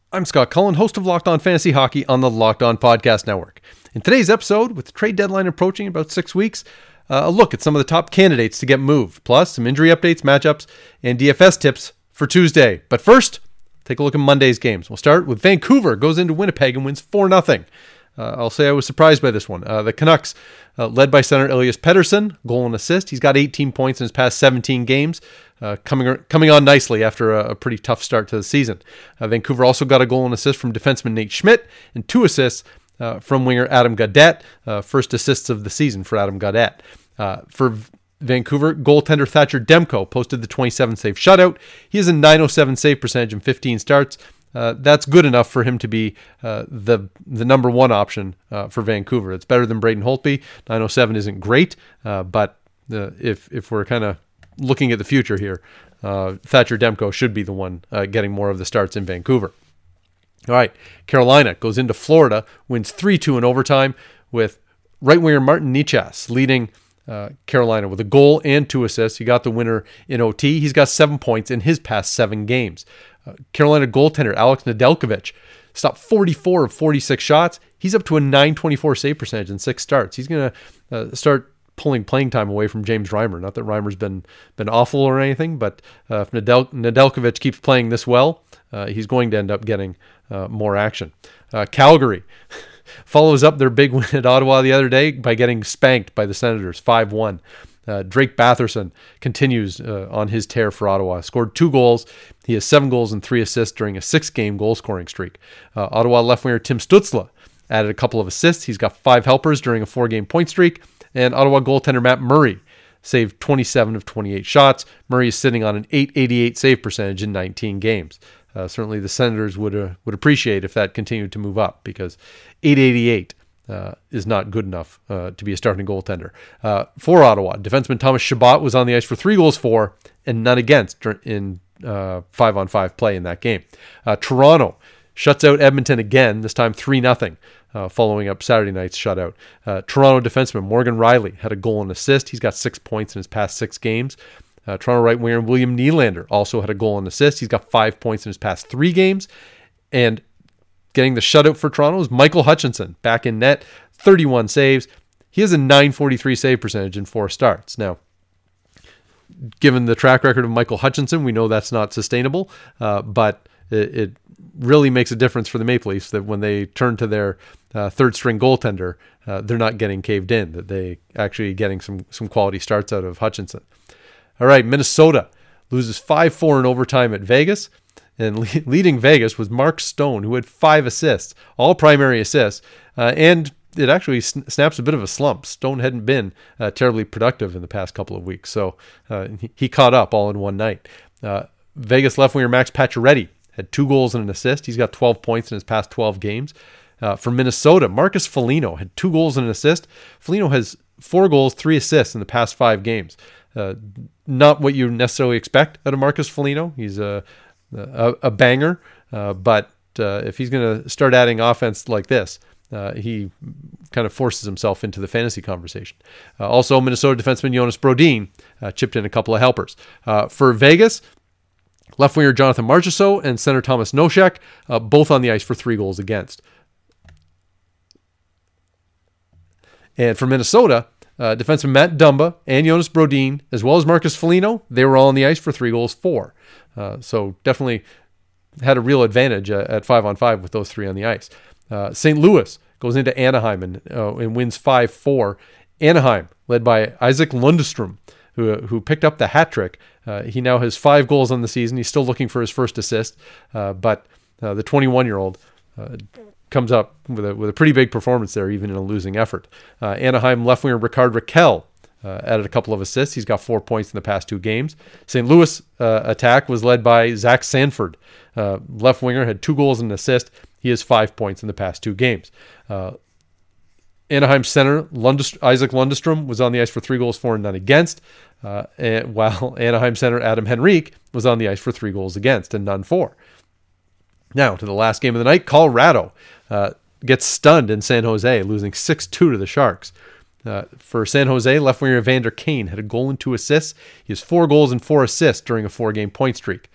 I'm Scott Cullen, host of Locked On Fantasy Hockey on the Locked On Podcast Network. In today's episode, with the trade deadline approaching in about 6 weeks, a look at some of the top candidates to get moved, plus some injury updates, matchups, and DFS tips for Tuesday. But first, take a look at Monday's games. We'll start with Vancouver goes into Winnipeg and wins 4-0. I'll say I was surprised by this one. The Canucks, led by center Elias Pettersson, goal and assist. He's got 18 points in his past 17 games, coming on nicely after a pretty tough start to the season. Vancouver also got a goal and assist from defenseman Nate Schmidt and 2 assists from winger Adam Gaudette, first assists of the season for Adam Gaudette. For Vancouver, goaltender Thatcher Demko posted the 27-save shutout. He has a .907 save percentage in 15 starts. That's good enough for him to be the number one option for Vancouver. It's better than Braden Holtby. .907 isn't great, but if we're kind of looking at the future here, Thatcher Demko should be the one getting more of the starts in Vancouver. All right, Carolina goes into Florida, wins 3-2 in overtime with right winger Martin Necas leading Carolina with a goal and 2 assists. He got the winner in OT. He's got 7 points in his past 7 games. Carolina goaltender Alex Nedeljkovic stopped 44 of 46 shots. He's up to a .924 save percentage in 6 starts. He's going to start pulling playing time away from James Reimer. Not that Reimer's been awful or anything, but if Nedeljkovic keeps playing this well, he's going to end up getting more action. Calgary follows up their big win at Ottawa the other day by getting spanked by the Senators 5-1. Drake Batherson continues on his tear for Ottawa. Scored 2 goals. He has 7 goals and 3 assists during a 6-game goal-scoring streak. Ottawa left winger Tim Stützle added a couple of assists. He's got 5 helpers during a 4-game point streak. And Ottawa goaltender Matt Murray saved 27 of 28 shots. Murray is sitting on an .888 save percentage in 19 games. Certainly the Senators would appreciate if that continued to move up, because .888 is not good enough to be a starting goaltender. For Ottawa, defenseman Thomas Chabot was on the ice for 3 goals for and none against in 5-on-5 play in that game. Toronto shuts out Edmonton again, this time 3-0, following up Saturday night's shutout. Toronto defenseman Morgan Riley had a goal and assist. He's got 6 points in his past 6 games. Toronto right winger William Nylander also had a goal and assist. He's got 5 points in his past 3 games. And getting the shutout for Toronto is Michael Hutchinson, back in net, 31 saves. He has a .943 save percentage in 4 starts. Now, given the track record of Michael Hutchinson, we know that's not sustainable, but it really makes a difference for the Maple Leafs that when they turn to their third-string goaltender, they're not getting caved in, that they actually getting some quality starts out of Hutchinson. All right, Minnesota loses 5-4 in overtime at Vegas. And leading Vegas was Mark Stone, who had 5 assists, all primary assists. And it actually snaps a bit of a slump. Stone hadn't been terribly productive in the past couple of weeks, so he caught up all in one night. Vegas left winger Max Pacioretty had 2 goals and an assist. He's got 12 points in his past 12 games. For Minnesota, Marcus Foligno had 2 goals and an assist. Foligno has 4 goals, 3 assists in the past 5 games. Not what you necessarily expect out of Marcus Foligno. He's a banger, but if he's going to start adding offense like this, he kind of forces himself into the fantasy conversation. Also, Minnesota defenseman Jonas Brodin chipped in a couple of helpers. For Vegas, left winger Jonathan Marchessault and center Thomas Nosek, both on the ice for 3 goals against. And for Minnesota, defenseman Matt Dumba and Jonas Brodin, as well as Marcus Foligno, they were all on the ice for 3 goals for. So definitely had a real advantage at 5-on-5 with those 3 on the ice. St. Louis goes into Anaheim and wins 5-4. Anaheim, led by Isaac Lundestrom, who picked up the hat trick. He now has 5 goals on the season. He's still looking for his first assist, but the 21-year-old comes up with a pretty big performance there, even in a losing effort. Anaheim left winger Ricard Raquel added a couple of assists. He's got 4 points in the past 2 games. St. Louis attack was led by Zach Sanford. Left winger had 2 goals and an assist. He has 5 points in the past 2 games. Anaheim center Isaac Lundestrom was on the ice for 3 goals for and none against, while Anaheim center Adam Henrique was on the ice for 3 goals against and none for. Now to the last game of the night. Colorado gets stunned in San Jose, losing 6-2 to the Sharks. For San Jose, left winger Evander Kane had a goal and 2 assists. He has 4 goals and 4 assists during a 4-game point streak.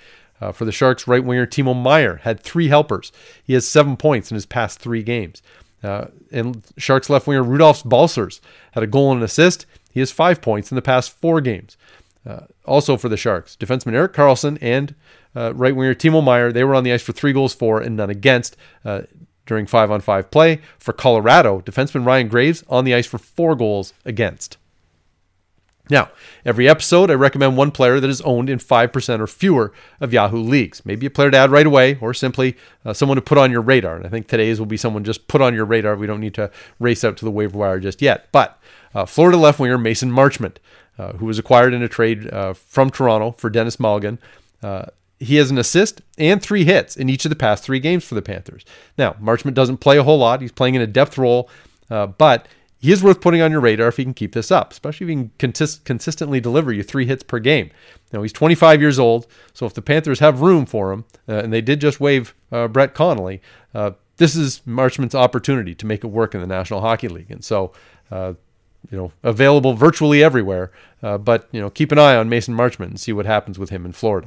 For the Sharks, right winger Timo Meier had 3 helpers. He has 7 points in his past 3 games. And Sharks left winger Rudolf Balcers had a goal and an assist. He has 5 points in the past 4 games. Also for the Sharks, defenseman Erik Karlsson and right winger Timo Meier, they were on the ice for 3 goals for and none against during 5-on-5 play. For Colorado, defenseman Ryan Graves on the ice for 4 goals against. Now, every episode, I recommend one player that is owned in 5% or fewer of Yahoo leagues. Maybe a player to add right away, or simply someone to put on your radar. And I think today's will be someone just put on your radar. We don't need to race out to the waiver wire just yet. But Florida left winger Mason Marchment, who was acquired in a trade from Toronto for Dennis Mulligan. He has an assist and 3 hits in each of the past 3 games for the Panthers. Now, Marchment doesn't play a whole lot. He's playing in a depth role, but he is worth putting on your radar if he can keep this up, especially if he can consistently deliver you 3 hits per game. Now, he's 25 years old, so if the Panthers have room for him, and they did just waive Brett Connolly, this is Marchment's opportunity to make it work in the National Hockey League. And so, available virtually everywhere, but keep an eye on Mason Marchment and see what happens with him in Florida.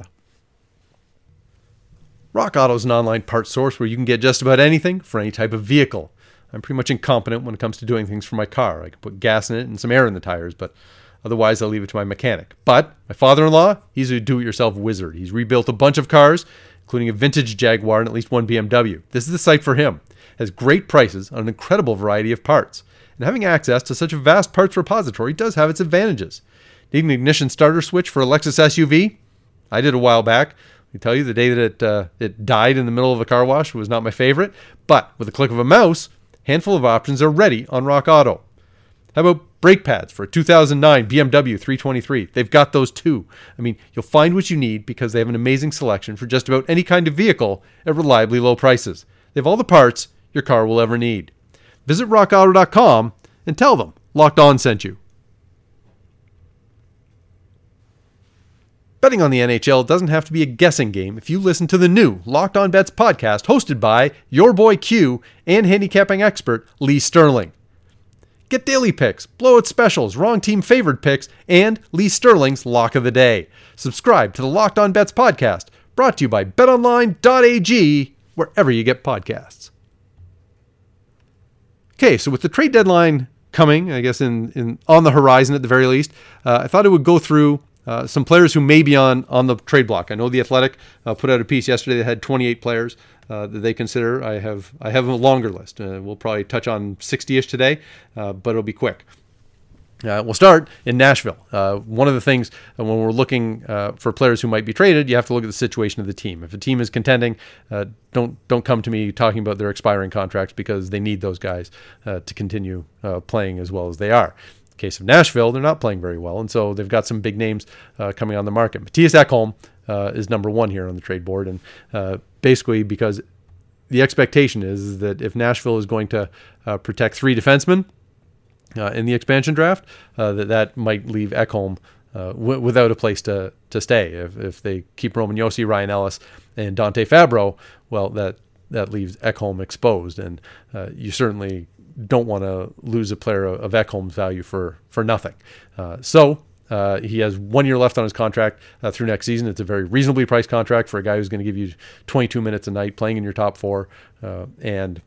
Rock Auto is an online parts source where you can get just about anything for any type of vehicle. I'm pretty much incompetent when it comes to doing things for my car. I can put gas in it and some air in the tires, but otherwise I'll leave it to my mechanic. But my father-in-law, he's a do-it-yourself wizard. He's rebuilt a bunch of cars, including a vintage Jaguar and at least one BMW. This is the site for him. It has great prices on an incredible variety of parts. And having access to such a vast parts repository does have its advantages. Need an ignition starter switch for a Lexus SUV? I did a while back. I tell you, the day that it died in the middle of a car wash was not my favorite. But with a click of a mouse, handful of options are ready on Rock Auto. How about brake pads for a 2009 BMW 323? They've got those too. I mean, you'll find what you need because they have an amazing selection for just about any kind of vehicle at reliably low prices. They have all the parts your car will ever need. Visit rockauto.com and tell them Locked On sent you. Betting on the NHL doesn't have to be a guessing game if you listen to the new Locked On Bets podcast hosted by your boy Q and handicapping expert Lee Sterling. Get daily picks, blowout specials, wrong team favored picks, and Lee Sterling's Lock of the Day. Subscribe to the Locked On Bets podcast, brought to you by betonline.ag, wherever you get podcasts. Okay, so with the trade deadline coming, I guess in on the horizon at the very least, I thought I would go through some players who may be on the trade block. I know The Athletic put out a piece yesterday that had 28 players that they consider. I have a longer list. We'll probably touch on 60-ish today, but it'll be quick. We'll start in Nashville. One of the things when we're looking for players who might be traded, you have to look at the situation of the team. If a team is contending, don't come to me talking about their expiring contracts because they need those guys to continue playing as well as they are. Case of Nashville, they're not playing very well, and so they've got some big names coming on the market. Mattias Ekholm is number 1 here on the trade board, and basically because the expectation is that if Nashville is going to protect 3 defensemen in the expansion draft, that might leave Ekholm without a place to stay. If they keep Roman Josi, Ryan Ellis, and Dante Fabro, well, that leaves Ekholm exposed, and you certainly don't want to lose a player of Ekholm's value for nothing. So he has 1 year left on his contract through next season. It's a very reasonably priced contract for a guy who's going to give you 22 minutes a night playing in your top 4. And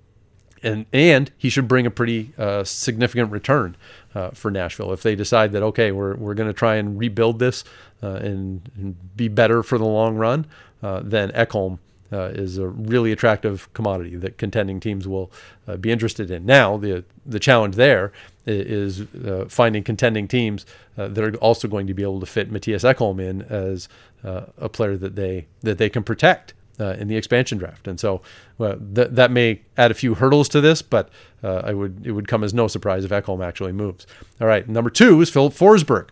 he should bring a pretty significant return for Nashville. If they decide that, okay, we're going to try and rebuild this and be better for the long run, then Ekholm is a really attractive commodity that contending teams will be interested in. Now, the challenge there is finding contending teams that are also going to be able to fit Mattias Ekholm in as a player that they can protect in the expansion draft. And so that may add a few hurdles to this, but it would come as no surprise if Ekholm actually moves. All right, number 2 is Filip Forsberg.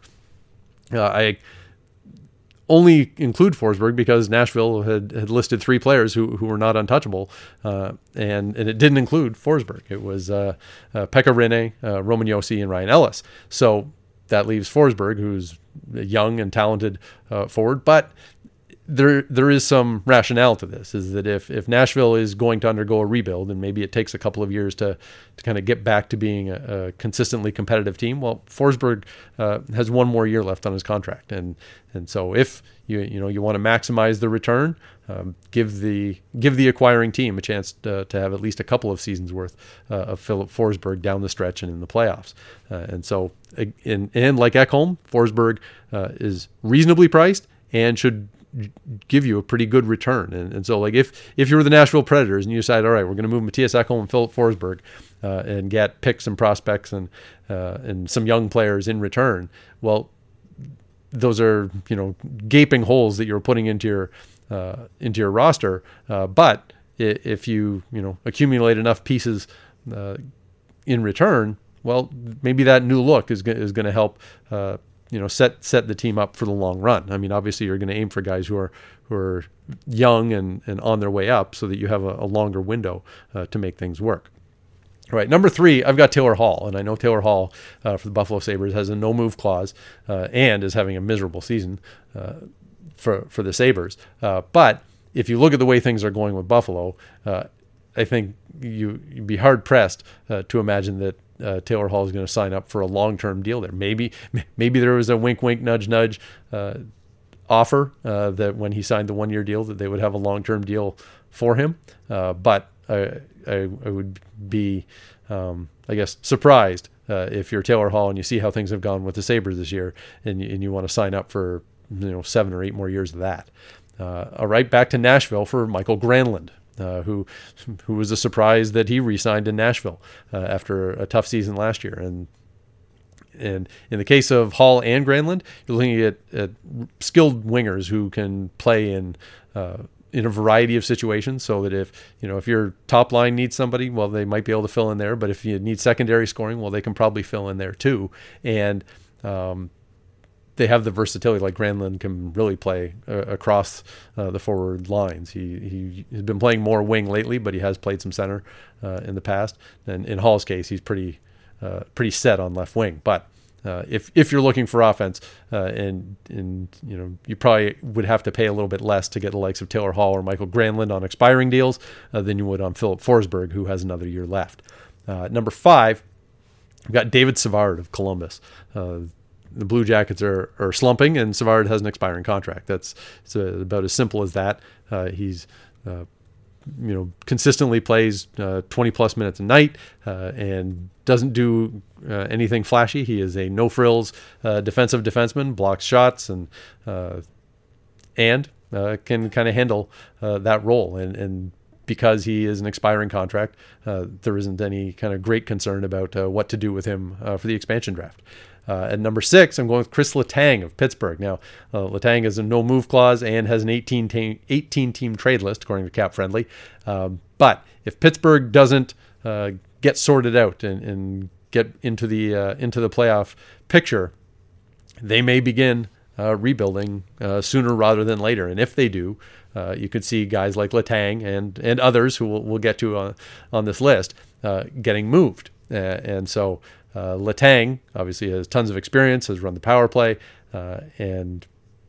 I only include Forsberg because Nashville had listed 3 players who were not untouchable, and it didn't include Forsberg. It was Pekka Rinne, Roman Josi, and Ryan Ellis. So that leaves Forsberg, who's a young and talented forward, but there is some rationale to this, is that if Nashville is going to undergo a rebuild, and maybe it takes a couple of years to kind of get back to being a consistently competitive team, well, Forsberg has one more year left on his contract, and so if you want to maximize the return, give the acquiring team a chance to have at least a couple of seasons worth of Philip Forsberg down the stretch and in the playoffs, and so and like Ekholm, Forsberg is reasonably priced and should give you a pretty good return. And so, like, if you were the Nashville Predators and you decide, all right, we're going to move Mattias Ekholm and Philip Forsberg and get picks and prospects and some young players in return, well, those are gaping holes that you're putting into your roster. But if you accumulate enough pieces in return, well, maybe that new look is going to help set the team up for the long run. I mean, obviously you're going to aim for guys who are young and on their way up, so that you have a longer window to make things work. All right, number 3, I've got Taylor Hall, and I know Taylor Hall for the Buffalo Sabres has a no-move clause and is having a miserable season for the Sabres. But if you look at the way things are going with Buffalo, I think you'd be hard-pressed to imagine that Taylor Hall is going to sign up for a long-term deal there. Maybe there was a wink, nudge offer that when he signed the 1-year deal that they would have a long-term deal for him. But I would be, I guess, surprised if you're Taylor Hall and you see how things have gone with the Sabres this year, and you want to sign up for 7 or 8 more years of that. All right, back to Nashville for Michael Granlund. Who was a surprise that he re-signed in Nashville after a tough season last year. And in the case of Hall and Granlund, you're looking at skilled wingers who can play in a variety of situations, so that if your top line needs somebody, well, they might be able to fill in there. But if you need secondary scoring, well, they can probably fill in there too. And they have the versatility. Like, Granlund can really play across the forward lines. He's been playing more wing lately, but he has played some center in the past. And in Hall's case, he's pretty set on left wing. But if you're looking for offense, and you probably would have to pay a little bit less to get the likes of Taylor Hall or Michael Granlund on expiring deals than you would on Philip Forsberg, who has another year left. Number 5, we've got David Savard of Columbus. The Blue Jackets are slumping, and Savard has an expiring contract. It's about as simple as that. He's consistently plays 20 plus minutes a night and doesn't do anything flashy. He is a no frills defensive defenseman, blocks shots and can kind of handle that role. And because he is an expiring contract, there isn't any kind of great concern about what to do with him for the expansion draft. At number 6, I'm going with Chris Letang of Pittsburgh. Now, Letang has a no-move clause and has an 18-team trade list, according to Cap Friendly. But if Pittsburgh doesn't get sorted out and get into the playoff picture, they may begin rebuilding sooner rather than later. And if they do, you could see guys like Letang and others who we'll get to on this list getting moved. And so Letang obviously has tons of experience, has run the power play, and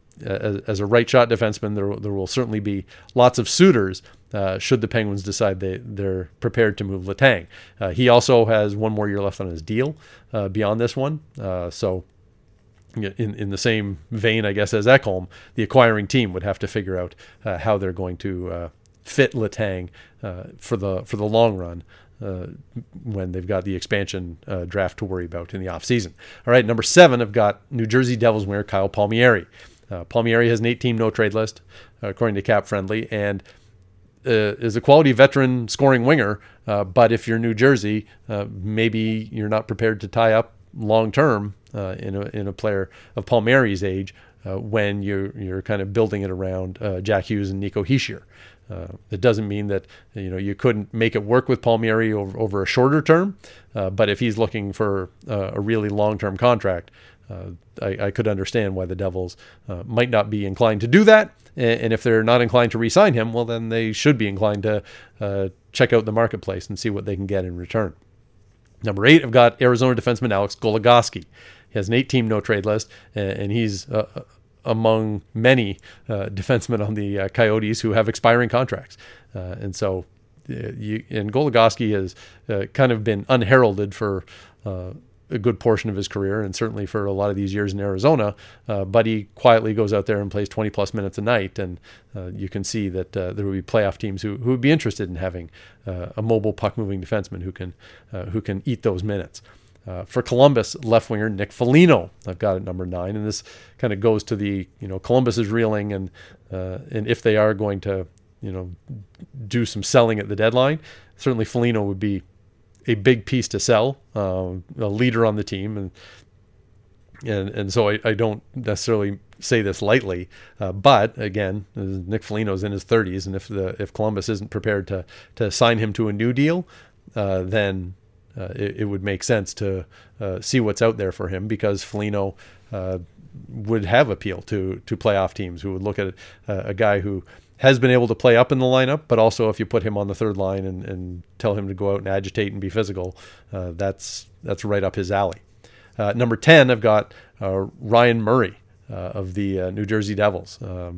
as a right shot defenseman, there will certainly be lots of suitors should the Penguins decide they're prepared to move Letang. He also has 1 more year left on his deal beyond this one. So in the same vein, I guess, as Ekholm, the acquiring team would have to figure out how they're going to fit Letang for the long run. When they've got the expansion draft to worry about in the offseason. All right, number 7, I've got New Jersey Devils winger Kyle Palmieri. Palmieri has an 8-team no-trade list, according to Cap Friendly, and is a quality veteran scoring winger. But if you're New Jersey, maybe you're not prepared to tie up long-term in a player of Palmieri's age when you're kind of building it around Jack Hughes and Nico Hischier. It doesn't mean that you couldn't make it work with Palmieri over a shorter term, but if he's looking for a really long-term contract, I could understand why the Devils might not be inclined to do that. And if they're not inclined to re-sign him, well, then they should be inclined to check out the marketplace and see what they can get in return. Number 8, I've got Arizona defenseman Alex Goligoski. He has an 8-team no-trade list, and he's among many defensemen on the Coyotes who have expiring contracts. And so Goligoski has kind of been unheralded for a good portion of his career, and certainly for a lot of these years in Arizona, but he quietly goes out there and plays 20 plus minutes a night, and you can see that there will be playoff teams who would be interested in having a mobile puck-moving defenseman who can eat those minutes. For Columbus, left winger Nick Foligno, I've got at number 9, and this kind of goes to the Columbus is reeling, and if they are going to do some selling at the deadline, certainly Foligno would be a big piece to sell, a leader on the team, and so I don't necessarily say this lightly, but again, Nick Foligno's in his 30s, and if Columbus isn't prepared to sign him to a new deal, then it would make sense to see what's out there for him, because Foligno would have appeal to playoff teams who would look at a guy who has been able to play up in the lineup, but also if you put him on the third line and tell him to go out and agitate and be physical, that's right up his alley. Number 10, I've got Ryan Murray of the New Jersey Devils.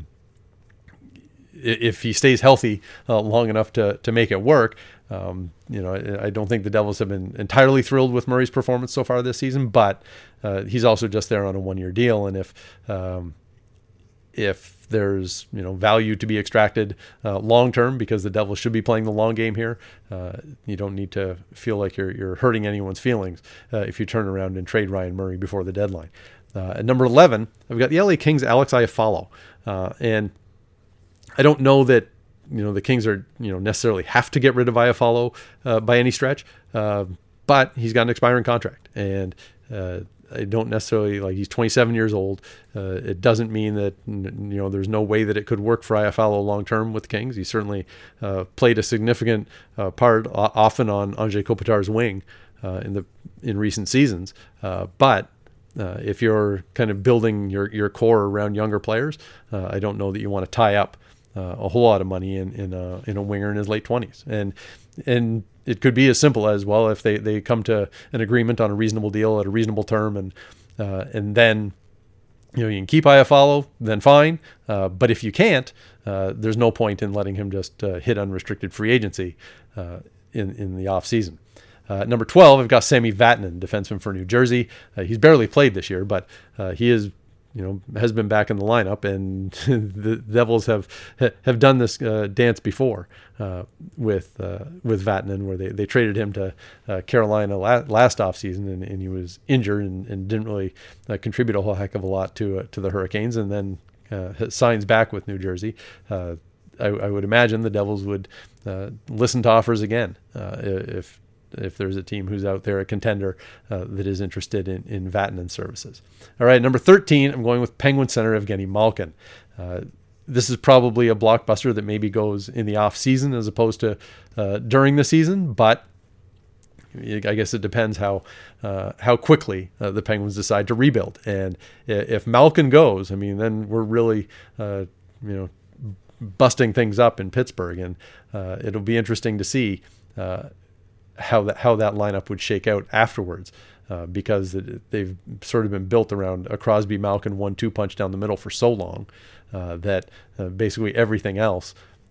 If he stays healthy long enough to make it work, I don't think the Devils have been entirely thrilled with Murray's performance so far this season, but he's also just there on a 1-year deal, and if there's value to be extracted long term, because the Devils should be playing the long game here, you don't need to feel like you're hurting anyone's feelings if you turn around and trade Ryan Murray before the deadline. At number 11, I've got the LA Kings' Alex Iafallo, and I don't know that the Kings are necessarily have to get rid of Iafallo by any stretch, but he's got an expiring contract, and I don't necessarily he's 27 years old. It doesn't mean that there's no way that it could work for Iafallo long term with the Kings. He certainly played a significant part, often on Anze Kopitar's wing in recent seasons. But if you're kind of building your core around younger players, I don't know that you want to tie up a whole lot of money in a winger in his late 20s. And it could be as simple as, well, if they come to an agreement on a reasonable deal at a reasonable term, and then you can keep Iafallo, then fine. But if you can't, there's no point in letting him just hit unrestricted free agency in the off season. Number 12, I've got Sami Vatanen, defenseman for New Jersey. He's barely played this year, but he is has been back in the lineup, and the Devils have done this dance before with Vatanen, where they traded him to Carolina last offseason, and he was injured and didn't really contribute a whole heck of a lot to the Hurricanes, and then signs back with New Jersey. I would imagine the Devils would listen to offers again if there's a team who's out there, a contender that is interested in Vatanen's services. All right, number 13, I'm going with Penguin center Evgeny Malkin. This is probably a blockbuster that maybe goes in the off season as opposed to during the season, but I guess it depends how quickly the Penguins decide to rebuild. And if Malkin goes, then we're really busting things up in Pittsburgh, and it'll be interesting to see how that lineup would shake out afterwards, because they've sort of been built around a Crosby-Malkin 1-2 punch down the middle for so long that basically everything else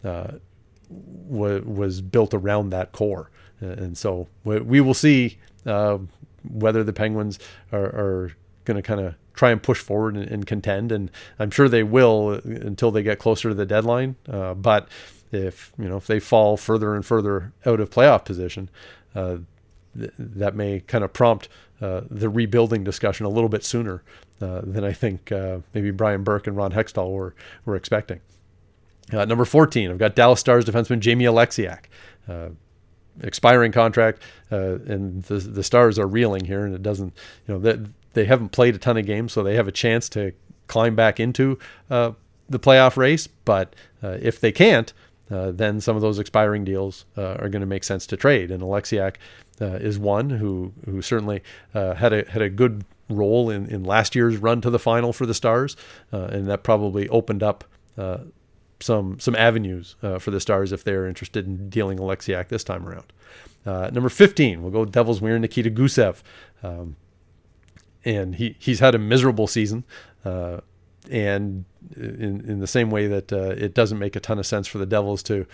was built around that core. And so we will see whether the Penguins are going to kind of try and push forward and contend, and I'm sure they will until they get closer to the deadline. But if they fall further and further out of playoff position, that may kind of prompt the rebuilding discussion a little bit sooner than I think maybe Brian Burke and Ron Hextall were expecting. Number 14, I've got Dallas Stars defenseman Jamie Alexiak. Expiring contract, and the Stars are reeling here, and it doesn't, they haven't played a ton of games, so they have a chance to climb back into the playoff race. But if they can't, then some of those expiring deals are going to make sense to trade. And Alexiak is one who certainly had a good role in last year's run to the final for the Stars, and that probably opened up some avenues for the Stars if they're interested in dealing Alexiak this time around. Number 15, we'll go Devils winger Nikita Gusev. And he's had a miserable season. and in the same way that it doesn't make a ton of sense for the Devils to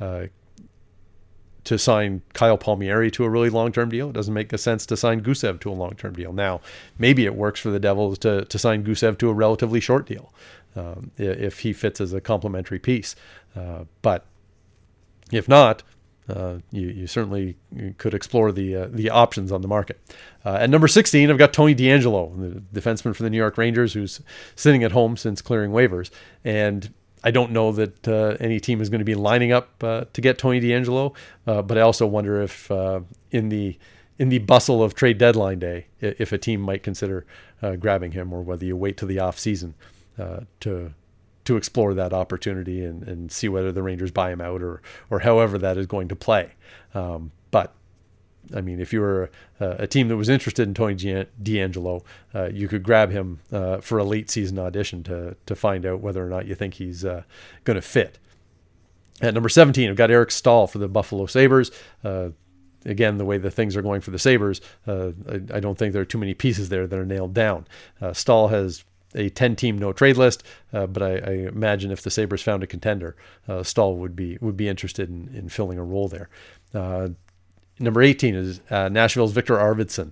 sign Kyle Palmieri to a really long-term deal, it doesn't make a sense to sign Gusev to a long-term deal. Now, maybe it works for the Devils to sign Gusev to a relatively short deal if he fits as a complementary piece. But if not, you certainly could explore the options on the market. At number 16, I've got Tony DeAngelo, the defenseman for the New York Rangers, who's sitting at home since clearing waivers. And I don't know that any team is going to be lining up to get Tony DeAngelo, but I also wonder if in the bustle of trade deadline day, if a team might consider grabbing him, or whether you wait till the off season to explore that opportunity and see whether the Rangers buy him out or however that is going to play. But I mean, if you were a team that was interested in Tony DeAngelo, you could grab him for a late season audition to find out whether or not you think he's going to fit. At number 17, I've got Eric Staal for the Buffalo Sabres. Again, the way the things are going for the Sabres, I don't think there are too many pieces there that are nailed down. Staal has a 10-team no-trade list, but I imagine if the Sabres found a contender, Staal would be interested in filling a role there. Number 18 is Nashville's Victor Arvidsson.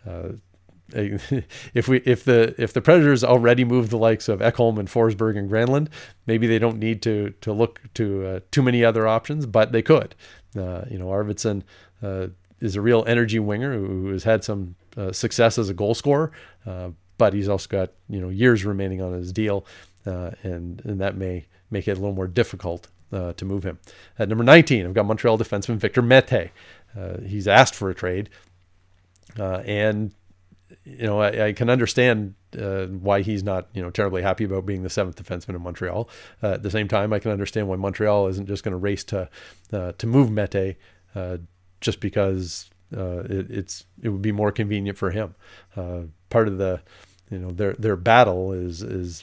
If the Predators already moved the likes of Ekholm and Forsberg and Granlund, maybe they don't need to look to too many other options, but they could. Arvidsson is a real energy winger who has had some success as a goal scorer, but he's also got years remaining on his deal, and that may make it a little more difficult to move him. At number 19, I've got Montreal defenseman Victor Mete. He's asked for a trade, and I can understand why he's not terribly happy about being the seventh defenseman in Montreal. At the same time, I can understand why Montreal isn't just going to race to move Mete just because it would be more convenient for him. Part of the their battle is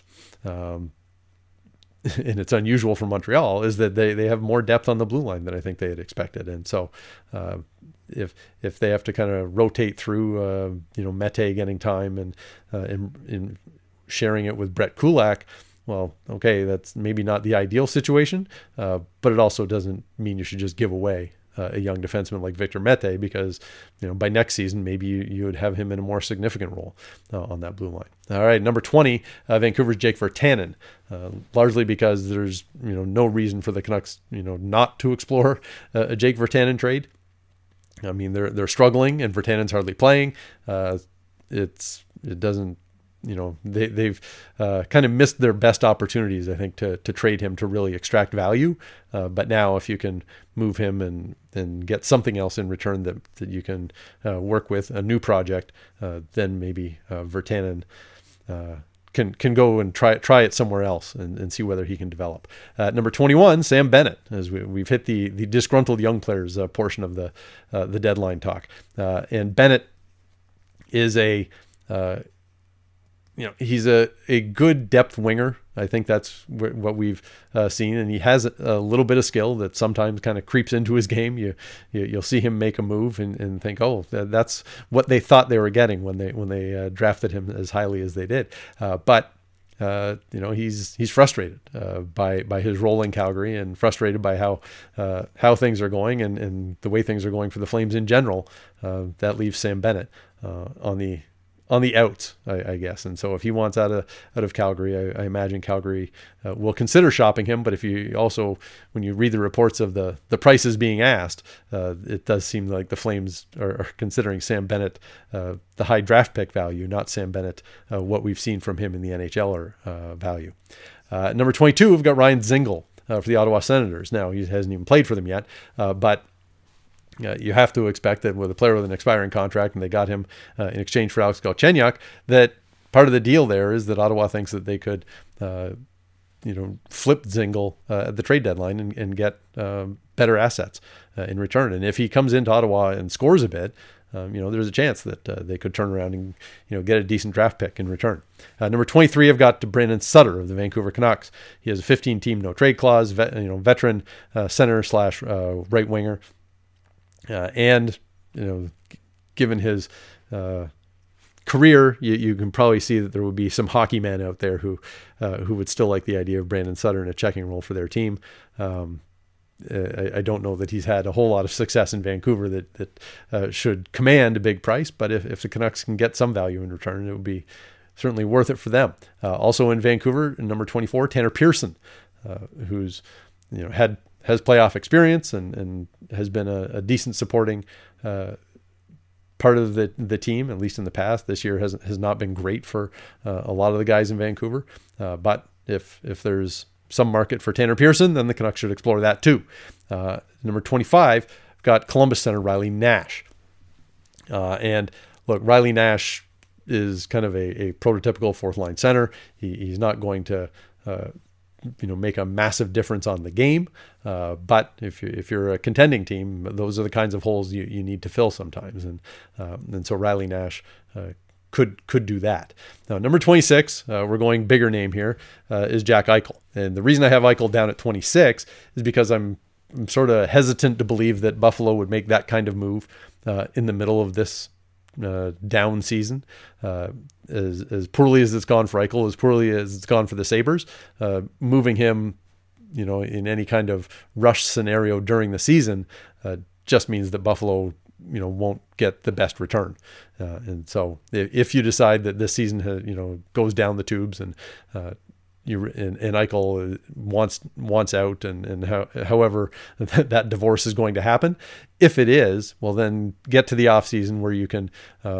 and it's unusual for Montreal, is that they have more depth on the blue line than I think they had expected. And so if they have to kind of rotate through, Mete getting time and sharing it with Brett Kulak, well, okay, that's maybe not the ideal situation, but it also doesn't mean you should just give away a young defenseman like Victor Mete, because by next season maybe you would have him in a more significant role on that blue line. All right, number 20, Vancouver's Jake Virtanen, largely because there's no reason for the Canucks not to explore a Jake Virtanen trade. I mean, they're struggling and Virtanen's hardly playing. It doesn't. They've kind of missed their best opportunities, I think, to trade him to really extract value. But now if you can move him and get something else in return that you can work with, a new project, then maybe Virtanen can go and try it somewhere else and see whether he can develop. Number 21, Sam Bennett, as we've hit the disgruntled young players portion of the deadline talk. And Bennett is he's a good depth winger. I think that's what we've seen, and he has a little bit of skill that sometimes kind of creeps into his game. You'll see him make a move and think, oh, that's what they thought they were getting when they drafted him as highly as they did. But he's frustrated by his role in Calgary, and frustrated by how things are going and the way things are going for the Flames in general. That leaves Sam Bennett on the outs, I guess. And so if he wants out of Calgary, I imagine Calgary will consider shopping him. But if you also, when you read the reports of the prices being asked, it does seem like the Flames are considering Sam Bennett the high draft pick value, not Sam Bennett what we've seen from him in the NHL value. Number 22, we've got Ryan Dzingel for the Ottawa Senators. Now, he hasn't even played for them yet, but you have to expect that with a player with an expiring contract, and they got him in exchange for Alex Galchenyuk, that part of the deal there is that Ottawa thinks that they could, flip Dzingel at the trade deadline and get better assets in return. And if he comes into Ottawa and scores a bit, there's a chance that they could turn around and get a decent draft pick in return. Number 23, I've got Brandon Sutter of the Vancouver Canucks. He has a 15-team no trade clause, veteran center / right winger. And given his career, you can probably see that there would be some hockey men out there who would still like the idea of Brandon Sutter in a checking role for their team. I don't know that he's had a whole lot of success in Vancouver that should command a big price, but if the Canucks can get some value in return, it would be certainly worth it for them. Also in Vancouver, number 24, Tanner Pearson, who's has playoff experience and has been a decent supporting part of the team, at least in the past. This year has not been great for a lot of the guys in Vancouver, but if there's some market for Tanner Pearson, then the Canucks should explore that too. Number 25, got Columbus center Riley Nash. And look, Riley Nash is kind of a prototypical fourth line center. He's not going to make a massive difference on the game. But if you're a contending team, those are the kinds of holes you need to fill sometimes. And so Riley Nash could do that. Now, number 26, we're going bigger name here, is Jack Eichel. And the reason I have Eichel down at 26 is because I'm sort of hesitant to believe that Buffalo would make that kind of move in the middle of this down season. As poorly as it's gone for Eichel, as poorly as it's gone for the Sabres, moving him, in any kind of rush scenario during the season, just means that Buffalo, won't get the best return. And so if you decide that this season, goes down the tubes and Eichel wants out, and however that divorce is going to happen, if it is, well, then get to the off season where you can,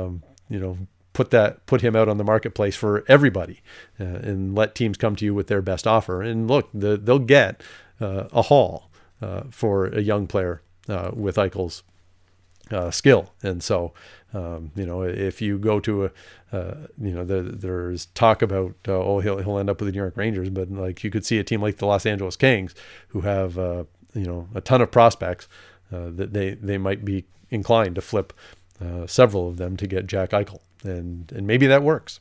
put him out on the marketplace for everybody, and let teams come to you with their best offer. And look, they'll get a haul for a young player with Eichel's skill. And so, if you go to there's talk about, he'll end up with the New York Rangers, but like you could see a team like the Los Angeles Kings who have, a ton of prospects, that they might be inclined to flip several of them to get Jack Eichel. And maybe that works.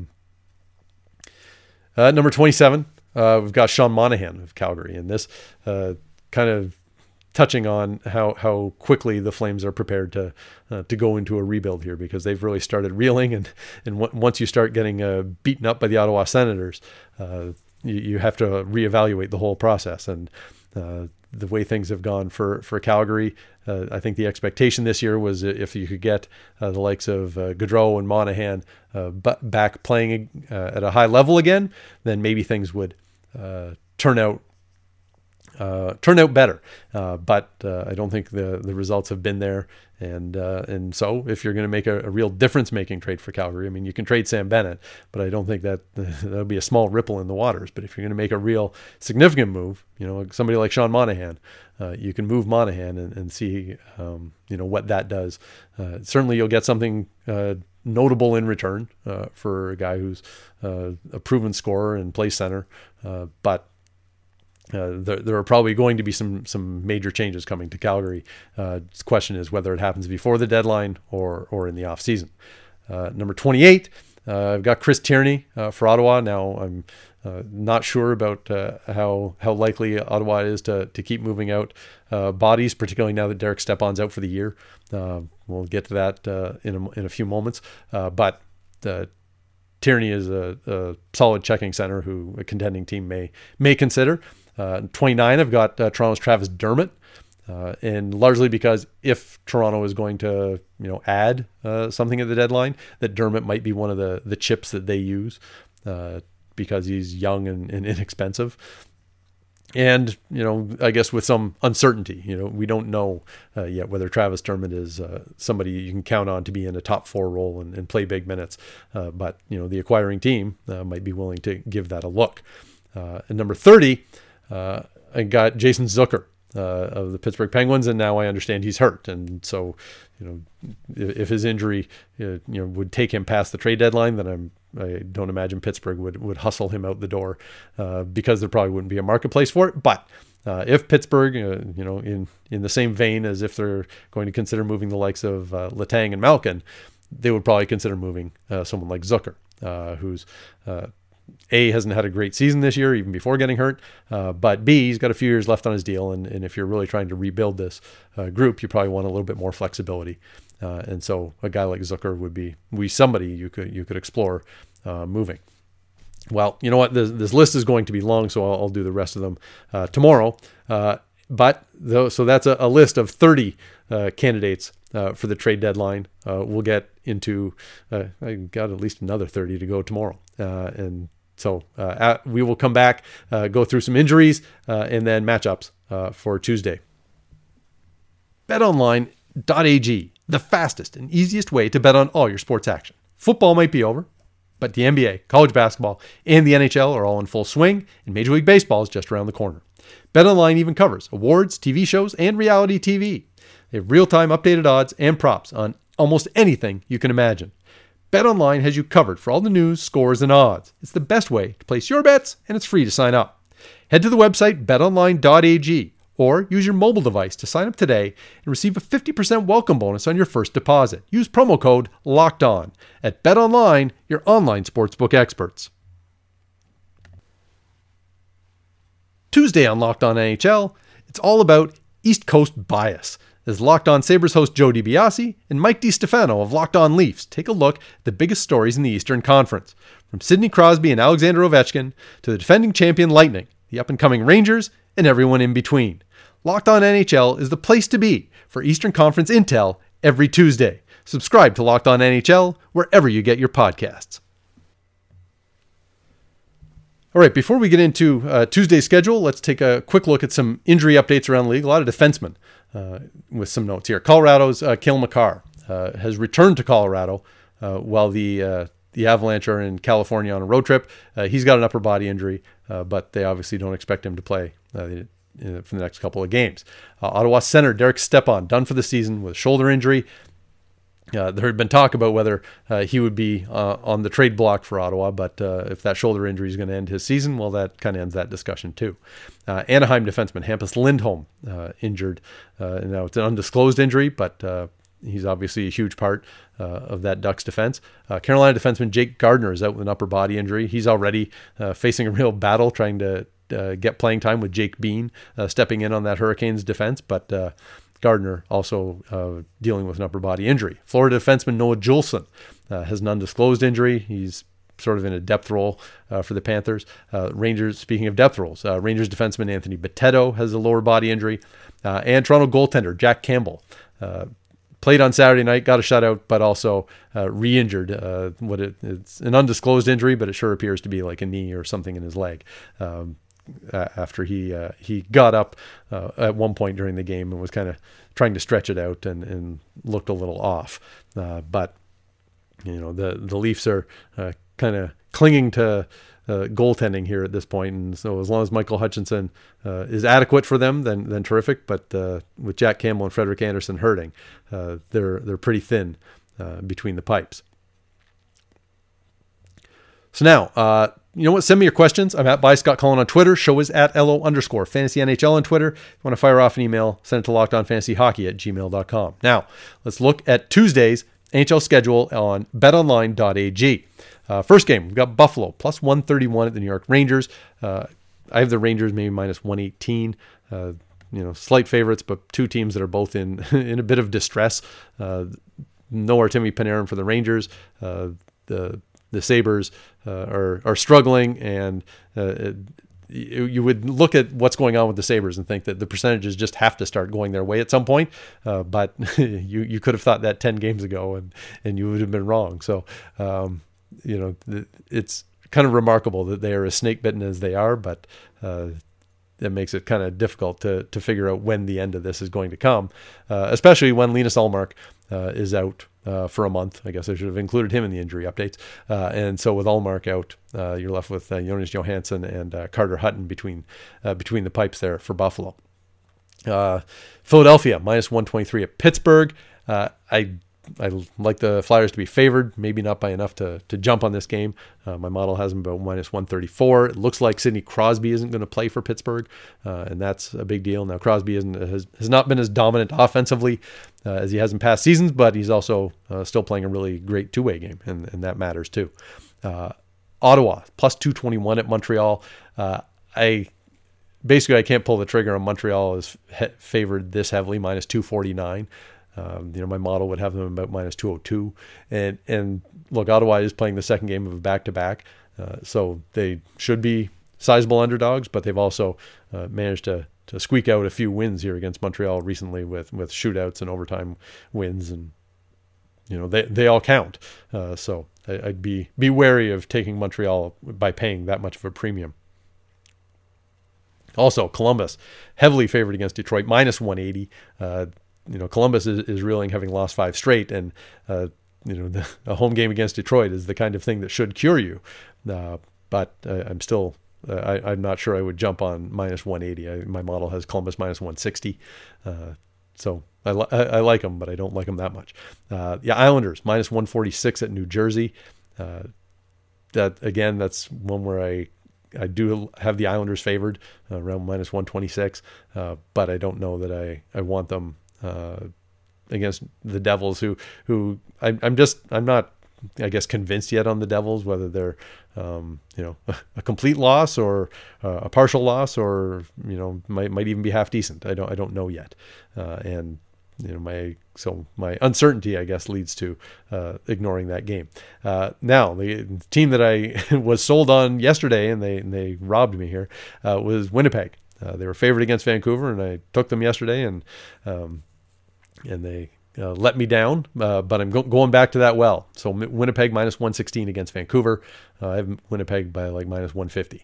Number 27, we've got Sean Monahan of Calgary, and this kind of touching on how quickly the Flames are prepared to go into a rebuild here, because they've really started reeling, and once you start getting beaten up by the Ottawa Senators, you have to reevaluate the whole process. And the way things have gone for Calgary, I think the expectation this year was if you could get the likes of Gaudreau and Monahan back playing at a high level again, then maybe things would turn out better. But I don't think the results have been there. And so if you're going to make a real difference-making trade for Calgary, I mean, you can trade Sam Bennett, but I don't think that'll be a small ripple in the waters. But if you're going to make a real significant move, somebody like Sean Monahan, you can move Monahan and see, what that does. Certainly you'll get something notable in return for a guy who's a proven scorer and plays center. But there are probably going to be some major changes coming to Calgary. The question is whether it happens before the deadline or in the off season. Number 28, I've got Chris Tierney for Ottawa. Now I'm not sure about how likely Ottawa is to keep moving out bodies, particularly now that Derek Stepan's out for the year. We'll get to that in a few moments. But Tierney is a solid checking center who a contending team may consider. 29, I've got Toronto's Travis Dermott, and largely because if Toronto is going to add something at the deadline, that Dermott might be one of the chips that they use because he's young and inexpensive. And, I guess with some uncertainty, we don't know yet whether Travis Dermott is somebody you can count on to be in a top 4 role and play big minutes. But, the acquiring team might be willing to give that a look. And number 30, I got Jason Zucker of the Pittsburgh Penguins, and now I understand he's hurt. And so, if his injury, would take him past the trade deadline, then I don't imagine Pittsburgh would hustle him out the door because there probably wouldn't be a marketplace for it. But if Pittsburgh, in the same vein as if they're going to consider moving the likes of Letang and Malkin, they would probably consider moving someone like Zucker, who's A, hasn't had a great season this year, even before getting hurt. But B, he's got a few years left on his deal. And if you're really trying to rebuild this group, you probably want a little bit more flexibility. And so a guy like Zucker would be somebody you could explore moving. Well, you know what? This list is going to be long, so I'll do the rest of them tomorrow. So that's a list of 30 candidates for the trade deadline. We'll get into, I got at least another 30 to go tomorrow. And so we will come back, go through some injuries, and then matchups for Tuesday. BetOnline.ag, the fastest and easiest way to bet on all your sports action. Football might be over, but the NBA, college basketball, and the NHL are all in full swing, and Major League Baseball is just around the corner. BetOnline even covers awards, TV shows, and reality TV. They have real-time updated odds and props on almost anything you can imagine. BetOnline has you covered for all the news, scores, and odds. It's the best way to place your bets, and it's free to sign up. Head to the website betonline.ag or use your mobile device to sign up today and receive a 50% welcome bonus on your first deposit. Use promo code LOCKEDON at BetOnline, your online sportsbook experts. Tuesday on Locked On NHL, it's all about East Coast bias. As Locked On Sabres host Joe DiBiase and Mike DiStefano of Locked On Leafs take a look at the biggest stories in the Eastern Conference. From Sidney Crosby and Alexander Ovechkin to the defending champion Lightning, the up-and-coming Rangers, and everyone in between. Locked On NHL is the place to be for Eastern Conference intel every Tuesday. Subscribe to Locked On NHL wherever you get your podcasts. All right, before we get into Tuesday's schedule, let's take a quick look at some injury updates around the league. A lot of defensemen with some notes here. Colorado's Cale Makar has returned to Colorado while the Avalanche are in California on a road trip. He's got an upper body injury, but they obviously don't expect him to play for the next couple of games. Ottawa center Derek Stepan done for the season with a shoulder injury. There had been talk about whether he would be on the trade block for Ottawa, but if that shoulder injury is going to end his season, well, that kind of ends that discussion too. Anaheim defenseman Hampus Lindholm injured. Now it's an undisclosed injury, but he's obviously a huge part of that Ducks defense. Carolina defenseman Jake Gardiner is out with an upper body injury. He's already facing a real battle trying to get playing time with Jake Bean stepping in on that Hurricanes defense, but Gardner also dealing with an upper body injury. Florida defenseman Noah Juulsen has an undisclosed injury. He's sort of in a depth role for the Panthers. Rangers, speaking of depth roles, Rangers defenseman Anthony Bitetto has a lower body injury. And Toronto goaltender Jack Campbell played on Saturday night, got a shutout, but also re-injured. It's an undisclosed injury, but it sure appears to be like a knee or something in his leg. After he got up at one point during the game and was kind of trying to stretch it out and looked a little off. But you know, the Leafs are kind of clinging to goaltending here at this point, and so as long as Michael Hutchinson is adequate for them, then terrific. But with Jack Campbell and Frederik Andersen hurting, they're pretty thin between the pipes. So now, you know what? Send me your questions. I'm at by Scott Cullen on Twitter. Show is at LO_FantasyNHL on Twitter. If you want to fire off an email, send it to lockedonfantasyhockey@gmail.com. Now, let's look at Tuesday's NHL schedule on betonline.ag. First game, we've got Buffalo plus 131 at the New York Rangers. I have the Rangers maybe minus 118. Slight favorites, but two teams that are both in in a bit of distress. No Artemi Panarin for the Rangers. The Sabres are struggling, and you would look at what's going on with the Sabres and think that the percentages just have to start going their way at some point. But you could have thought that 10 games ago, and you would have been wrong. So, it's kind of remarkable that they are as snake bitten as they are, but that makes it kind of difficult to figure out when the end of this is going to come, especially when Linus Ullmark is out for a month. I guess I should have included him in the injury updates. And so with Ullmark out, you're left with Jonas Johansson and Carter Hutton between the pipes there for Buffalo. Philadelphia minus 123 at Pittsburgh. I like the Flyers to be favored, maybe not by enough to jump on this game. My model has them about minus 134. It looks like Sidney Crosby isn't going to play for Pittsburgh, and that's a big deal. Now, Crosby has not been as dominant offensively as he has in past seasons, but he's also still playing a really great two-way game, and that matters too. Ottawa plus 221 at Montreal. I can't pull the trigger on Montreal as favored this heavily, minus 249. My model would have them about minus 202. And look, Ottawa is playing the second game of a back-to-back, so they should be sizable underdogs, but they've also managed to squeak out a few wins here against Montreal recently with shootouts and overtime wins, and they all count. So I'd be wary of taking Montreal by paying that much of a premium. Also, Columbus heavily favored against Detroit, minus 180. Columbus is reeling, having lost 5 straight, and a home game against Detroit is the kind of thing that should cure you. But I'm still. I'm not sure I would jump on minus 180. My model has Columbus minus 160. So I like them, but I don't like them that much. Islanders minus 146 at New Jersey. That's one where I do have the Islanders favored around minus 126, but I don't know that I want them against the Devils, who I'm not, I guess, convinced yet on the Devils, whether they're a complete loss or a partial loss, or might even be half decent. I don't know yet, and my uncertainty, I guess, leads to ignoring that game. Now the team that I was sold on yesterday, and they robbed me here, was Winnipeg. They were favored against Vancouver, and I took them yesterday, and they let me down, but I'm going back to that well. So Winnipeg minus 116 against Vancouver. I have Winnipeg by like minus 150.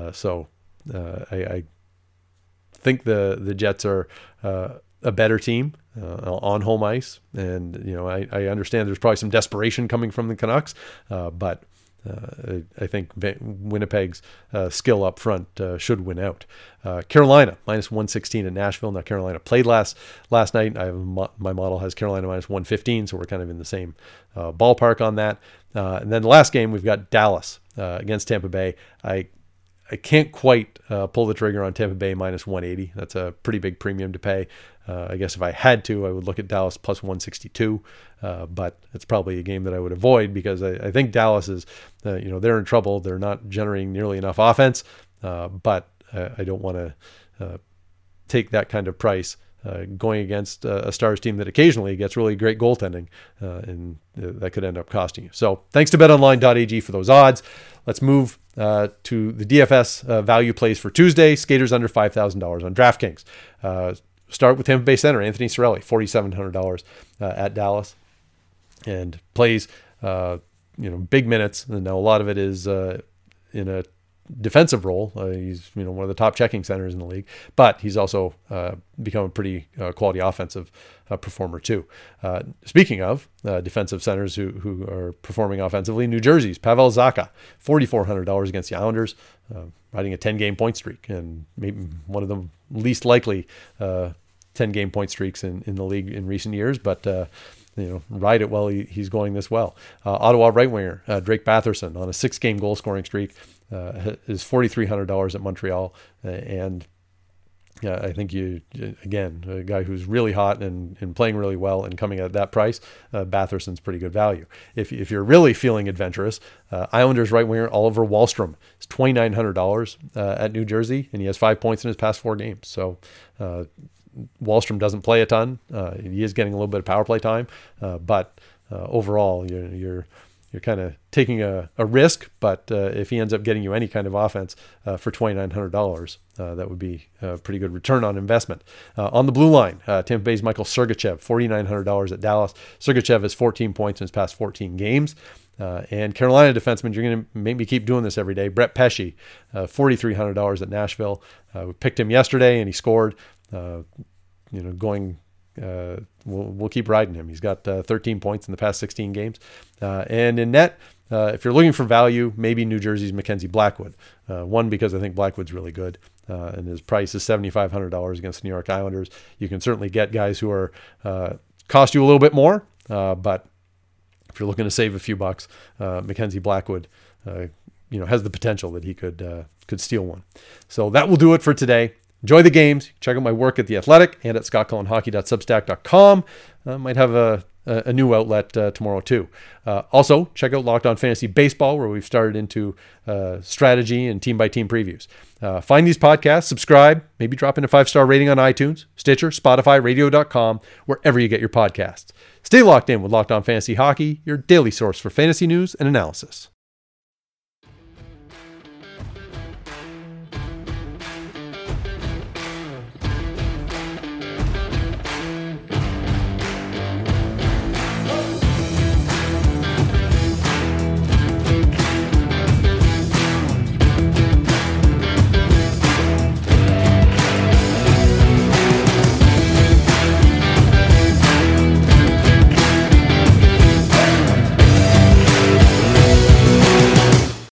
I think the Jets are a better team on home ice, and I understand there's probably some desperation coming from the Canucks, but I think Winnipeg's skill up front should win out. Carolina minus 116 at Nashville. Now Carolina played last night. My model has Carolina minus 115, so we're kind of in the same ballpark on that. And then the last game, we've got Dallas against Tampa Bay. I can't quite pull the trigger on Tampa Bay minus 180. That's a pretty big premium to pay. I guess if I had to, I would look at Dallas plus 162. But it's probably a game that I would avoid, because I think Dallas is, they're in trouble. They're not generating nearly enough offense. But I don't want to take that kind of price going against a Stars team that occasionally gets really great goaltending, and that could end up costing you. So thanks to betonline.ag for those odds. Let's move to the DFS value plays for Tuesday. Skaters under $5,000 on DraftKings. Start with Tampa Bay center Anthony Cirelli, $4,700 at Dallas, and plays big minutes. And now a lot of it is in a defensive role. He's one of the top checking centers in the league, but he's also become a pretty quality offensive performer too. Speaking of defensive centers who are performing offensively, New Jersey's Pavel Zacha, $4,400 against the Islanders, riding a 10-game point streak, and maybe one of the least likely 10-game point streaks in the league in recent years, but ride it while he's going this well. Ottawa right winger Drake Batherson on a 6-game goal scoring streak is $4,300 at Montreal, and I think again, a guy who's really hot and playing really well and coming at that price, Batherson's pretty good value. If you're really feeling adventurous, Islanders right winger Oliver Wahlstrom is $2,900 at New Jersey, and he has 5 points in his past 4 games. So Wahlstrom doesn't play a ton. He is getting a little bit of power play time, but overall, you're kind of taking a risk. But if he ends up getting you any kind of offense for $2,900, that would be a pretty good return on investment. On the blue line, Tampa Bay's Michael Sergachev, $4,900 at Dallas. Sergachev has 14 points in his past 14 games. And Carolina defenseman, you're going to make me keep doing this every day, Brett Pesce, $4,300 at Nashville. We picked him yesterday, and he scored. We'll keep riding him. He's got 13 points in the past 16 games. And in net, if you're looking for value, maybe New Jersey's Mackenzie Blackwood. One, because I think Blackwood's really good, and his price is $7,500 against the New York Islanders. You can certainly get guys who are cost you a little bit more, but if you're looking to save a few bucks, Mackenzie Blackwood, has the potential that he could steal one. So that will do it for today. Enjoy the games. Check out my work at The Athletic and at scottcullenhockey.substack.com. Might have a new outlet tomorrow too. Also, check out Locked On Fantasy Baseball, where we've started into strategy and team-by-team previews. Find these podcasts, subscribe, maybe drop in a 5-star rating on iTunes, Stitcher, Spotify, radio.com, wherever you get your podcasts. Stay locked in with Locked On Fantasy Hockey, your daily source for fantasy news and analysis.